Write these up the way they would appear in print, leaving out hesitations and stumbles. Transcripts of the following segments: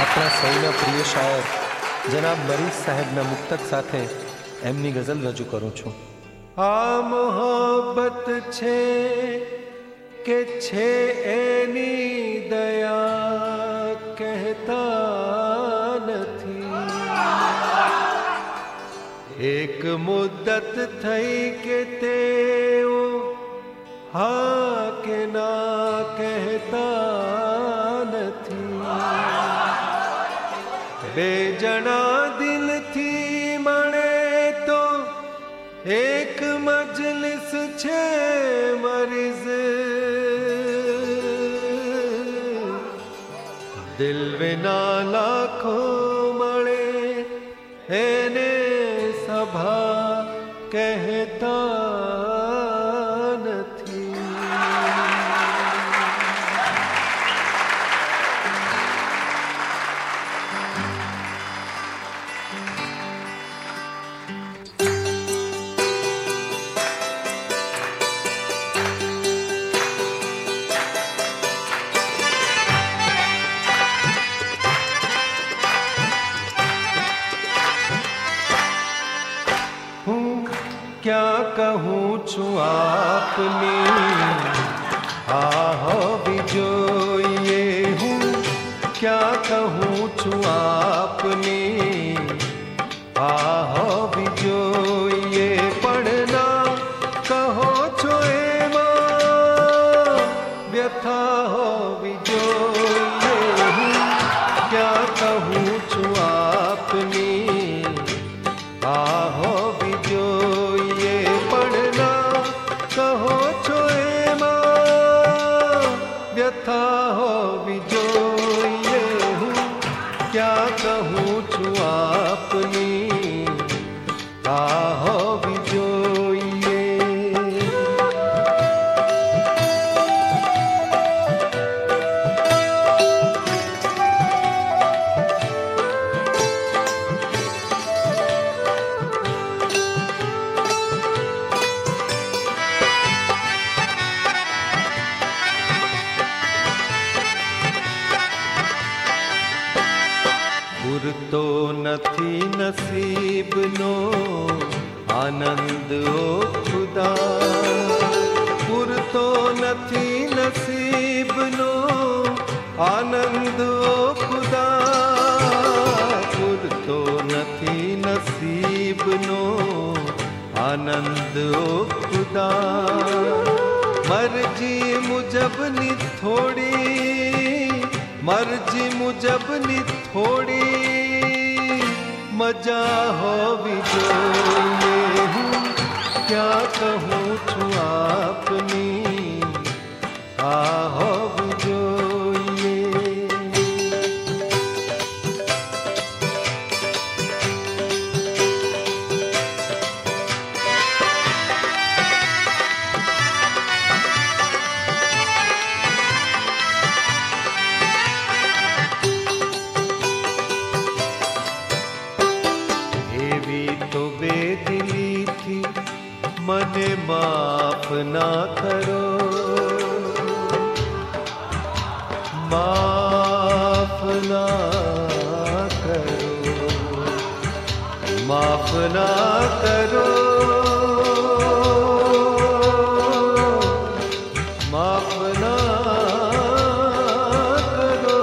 આપણા સૌના પ્રિય શાયર જનાબ મરીઝ સાહેબના મુક્તક સાથે એમની ગઝલ રજૂ કરું છું. આ મોહબ્બત છે કે છે એની દયા કહેતા નથી. એક મુદ્દત થઈ કે તેઓ હા કે ના કહેતા નથી. બે જણા દિલથી મળે તો એક મજલિસ છે મરીઝ. દિલ વિના લાખો મળે એને સભા કહેતા નથી. क्या कहूँ છું આપની આહો વિજોઈએ. હું क्या कहूँ છું આપની આહો વિજોઈએ. પણ કહો છો એમાં વ્યથા હોવી જોઈએ. હું क्या कहूँ છું આપની આહો વિજોઈએ. કહો છો એમાં વ્યથા હોવી જોઈએ. હું क्या કહું છું આપની આ હોવી જોઈએ. પૂરતો નથી નસીબનો આનંદ ઓ ખુદા. પૂરતો નથી નસીબનો આનંદ ઓ ખુદા. પૂરતો નથી નસીબનો આનંદ ઓ ખુદા. મરજી મુજબની થોડી મરજી મુજબની થોડી મજા હોવી જોઈએ. હું क्या કહું છું આપની આ હોવી જોઈએ. મને માફ ના કરો. માફ ના કરો. માફ ના કરો. માફ ના કરો.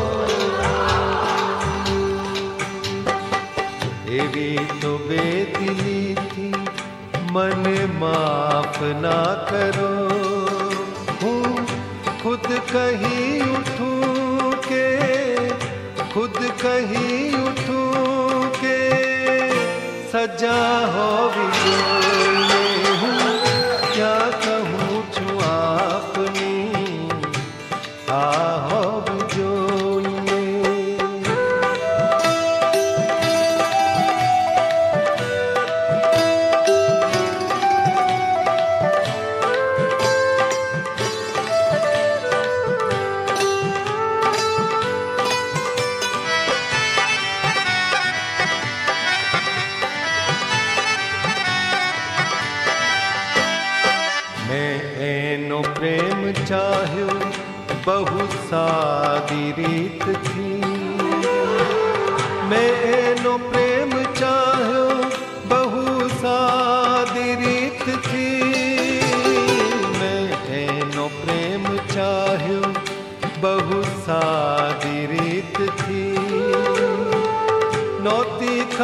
એવી તો બેદિલીથી મને માફ ના કરો. હું खुद कहीं उठूं के खुद कहीं उठूं के सजा होवी જોઈએ. હું क्या कहूँ છું આપની આ હોવી જોઈએ. પ્રેમ ચાહ્યો બહુ સાદી રીતથી.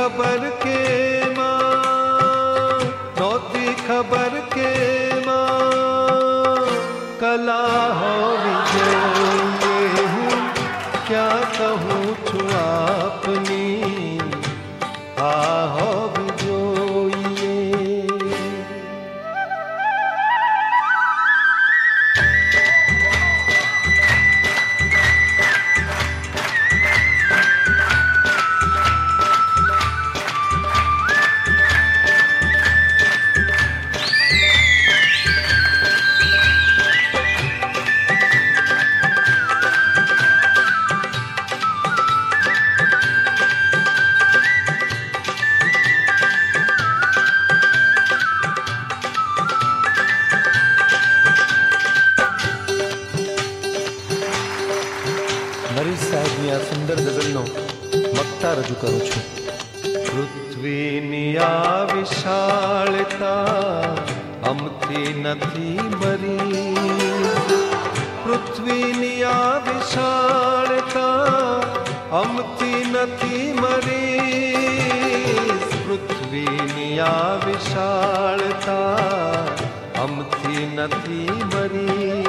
खबर के माँ, नौती खबर के माँ, कला हो विजय हूँ, क्या कहूँ छु आपनी, आहो विजोइए। નરેશ સાહેબની આ સુંદર ગઝલનો વક્તા રજૂ કરું છું. પૃથ્વીની આ વિશાળતા અમથી નથી મરી, પૃથ્વીની આ વિશાળતા અમથી નથી મરી, પૃથ્વીની આ વિશાળતા અમથી નથી મરી.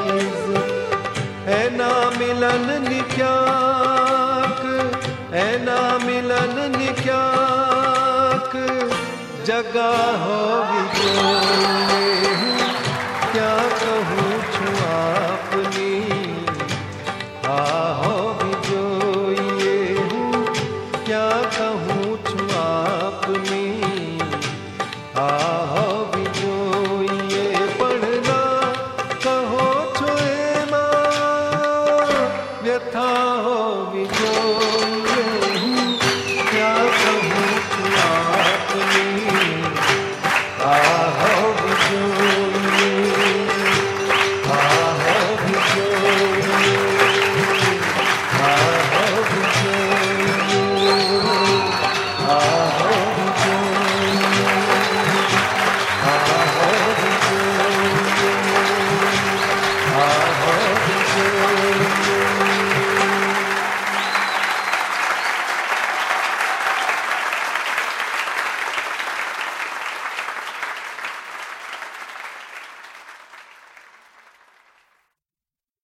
એના મિલનની ક્યાંક, એના મિલનની ક્યાંક જગા હોવી જોઈએ. क्या कहूँ છું આપની, आ હોવી જોઈએ. क्या कहूँ છું આપની, आ હોવી જોઈએ. પણ ના કહો છો એમાં વ્યથા હોવી જોઈએ.